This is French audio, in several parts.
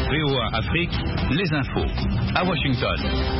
VOA Afrique, les infos. À Washington.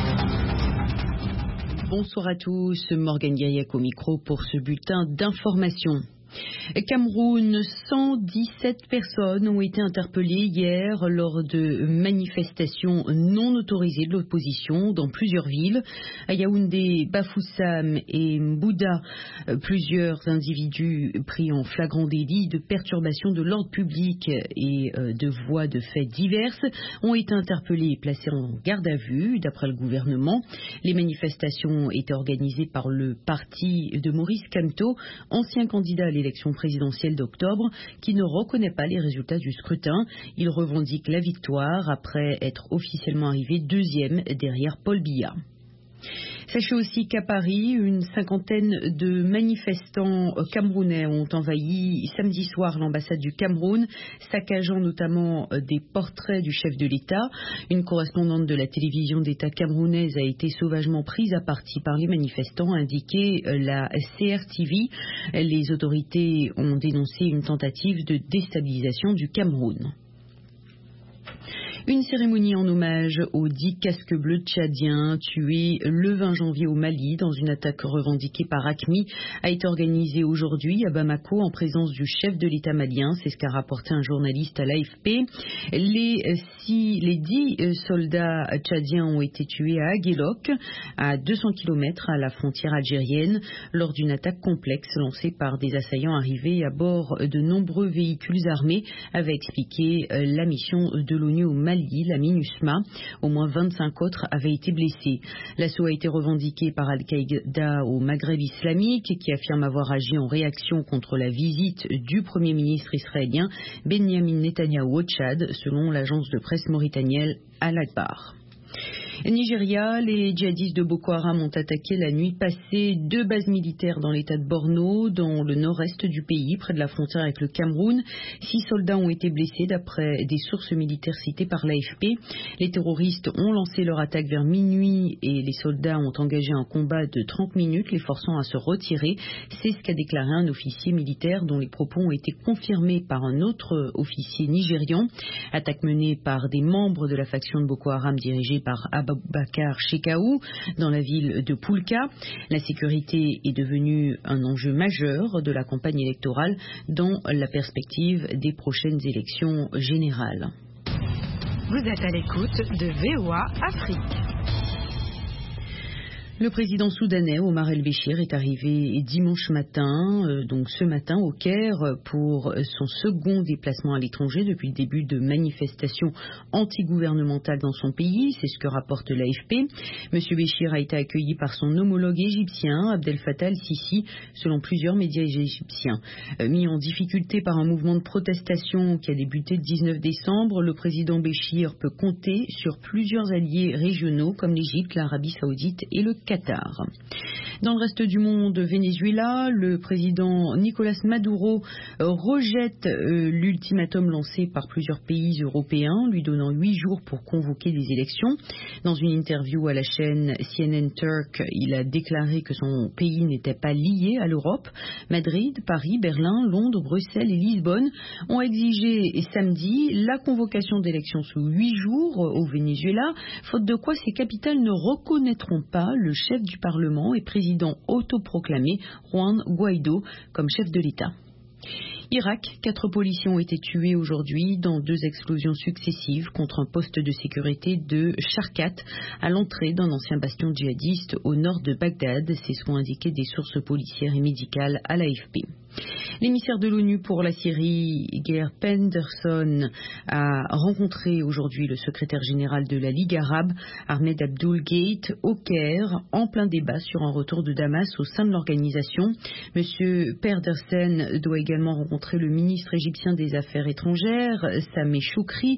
Bonsoir à tous, Morgane Guiriac au micro pour ce bulletin d'information. Cameroun, 117 personnes ont été interpellées hier lors de manifestations non autorisées de l'opposition dans plusieurs villes. À Yaoundé, Bafoussam et Mbouda, plusieurs individus pris en flagrant délit de perturbation de l'ordre public et de voies de fait diverses ont été interpellés et placés en garde à vue, d'après le gouvernement. Les manifestations étaient organisées par le parti de Maurice Kamto, ancien candidat à l'élection présidentielle d'octobre, qui ne reconnaît pas les résultats du scrutin. Il revendique la victoire après être officiellement arrivé deuxième derrière Paul Biya. Sachez aussi qu'à Paris, une cinquantaine de manifestants camerounais ont envahi samedi soir l'ambassade du Cameroun, saccageant notamment des portraits du chef de l'État. Une correspondante de la télévision d'État camerounaise a été sauvagement prise à partie par les manifestants, a indiqué la CRTV. Les autorités ont dénoncé une tentative de déstabilisation du Cameroun. Une cérémonie en hommage aux 10 casques bleus tchadiens tués le 20 janvier au Mali dans une attaque revendiquée par AQMI a été organisée aujourd'hui à Bamako en présence du chef de l'État malien. C'est ce qu'a rapporté un journaliste à l'AFP. Les 10 soldats tchadiens ont été tués à Aguelok, à 200 km à la frontière algérienne, lors d'une attaque complexe lancée par des assaillants arrivés à bord de nombreux véhicules armés, avait expliqué la mission de l'ONU au Mali, la MINUSMA. Au moins 25 autres avaient été blessés. L'assaut a été revendiqué par Al-Qaïda au Maghreb islamique, qui affirme avoir agi en réaction contre la visite du Premier ministre israélien Benjamin Netanyahou au Tchad, selon l'agence de presse mauritanienne Al-Akhbar. Nigeria, les djihadistes de Boko Haram ont attaqué la nuit passée 2 bases militaires dans l'état de Borno, dans le nord-est du pays, près de la frontière avec le Cameroun. 6 soldats ont été blessés d'après des sources militaires citées par l'AFP. Les terroristes ont lancé leur attaque vers minuit et les soldats ont engagé un combat de 30 minutes, les forçant à se retirer. C'est ce qu'a déclaré un officier militaire dont les propos ont été confirmés par un autre officier nigérian. Attaque menée par des membres de la faction de Boko Haram dirigée par Bakar Shekau dans la ville de Poulka. La sécurité est devenue un enjeu majeur de la campagne électorale dans la perspective des prochaines élections générales. Vous êtes à l'écoute de VOA Afrique. Le président soudanais Omar El-Béchir est arrivé dimanche matin, donc ce matin au Caire, pour son second déplacement à l'étranger depuis le début de manifestations antigouvernementales dans son pays. C'est ce que rapporte l'AFP. Monsieur Béchir a été accueilli par son homologue égyptien, Abdel Fattah el-Sisi, selon plusieurs médias égyptiens. Mis en difficulté par un mouvement de protestation qui a débuté le 19 décembre, le président Béchir peut compter sur plusieurs alliés régionaux comme l'Égypte, l'Arabie Saoudite et le Qatar. Dans le reste du monde, Venezuela, le président Nicolás Maduro rejette l'ultimatum lancé par plusieurs pays européens, lui donnant 8 jours pour convoquer des élections. Dans une interview à la chaîne CNN Turk, il a déclaré que son pays n'était pas lié à l'Europe. Madrid, Paris, Berlin, Londres, Bruxelles et Lisbonne ont exigé samedi la convocation d'élections sous 8 jours au Venezuela, faute de quoi ces capitales ne reconnaîtront pas le chef du Parlement et président autoproclamé Juan Guaidó comme chef de l'État. Irak, 4 policiers ont été tués aujourd'hui dans 2 explosions successives contre un poste de sécurité de Sharkat à l'entrée d'un ancien bastion djihadiste au nord de Bagdad. C'est ce qu'ont indiqué des sources policières et médicales à l'AFP. L'émissaire de l'ONU pour la Syrie, Geir Pedersen, a rencontré aujourd'hui le secrétaire général de la Ligue arabe, Ahmed Abdul Gate, au Caire, en plein débat sur un retour de Damas au sein de l'organisation. Monsieur Pedersen doit également rencontrer le ministre égyptien des Affaires étrangères, Sameh Choukri,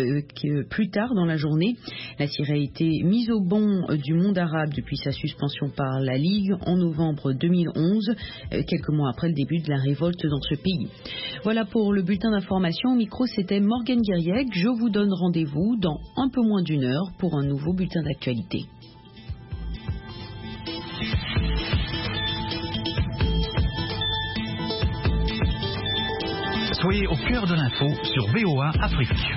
plus tard dans la journée. La Syrie a été mise au ban du monde arabe depuis sa suspension par la Ligue en novembre 2011, quelques mois après le début de la révolte dans ce pays. Voilà pour le bulletin d'information. Au micro, c'était Morgane Guiriac. Je vous donne rendez-vous dans un peu moins d'1 heure pour un nouveau bulletin d'actualité. Soyez au cœur de l'info sur VOA Afrique.